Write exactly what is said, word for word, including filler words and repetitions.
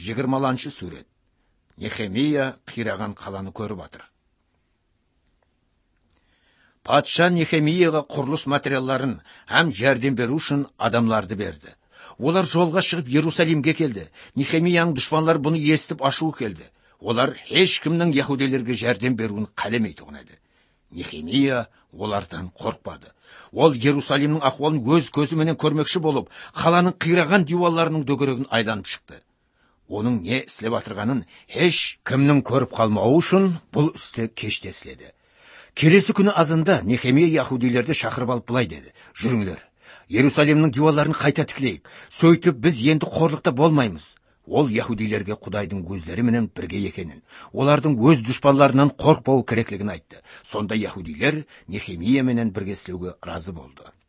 жиырмаланчы сурет. Нехемия қираған қаланы көріп атыр. Патша Нехемияға құрылыс материалларын һәм жәрдем беру үшін адамларды берді. Олар жолға шығып Иерусалимге келді. Нехемияның дұшпанлар бұны естіп ашуы келді. Олар ешкімнің яһудилерге жәрдем беруін қаламайды еді. Нехемия олардан қорқпады. Ол Иерусалимнің ахуалын өз көзіменен көрмекші болып, қаланың қираған диуаларының дөңгелегін айланып шықты. Оның не істеп атырғанын еш кімнің көріп қалмауы үшін бұл істі кеште істеді. Келесі күні азында Нехемия яһудилерді шақырып алып былай деді: "Жүріңдер, Иерусалимнің диуаларын қайта тіклейік. Сөйтіп біз енді қорлықта болмаймыз." Ол яһудилерге Құдайдың өздері менен бірге екенін, олардың өз дұшпанларынан қорқпау керектігін айтты. Сонда яһудилер Нехемия менен бірге істеуге разы болды.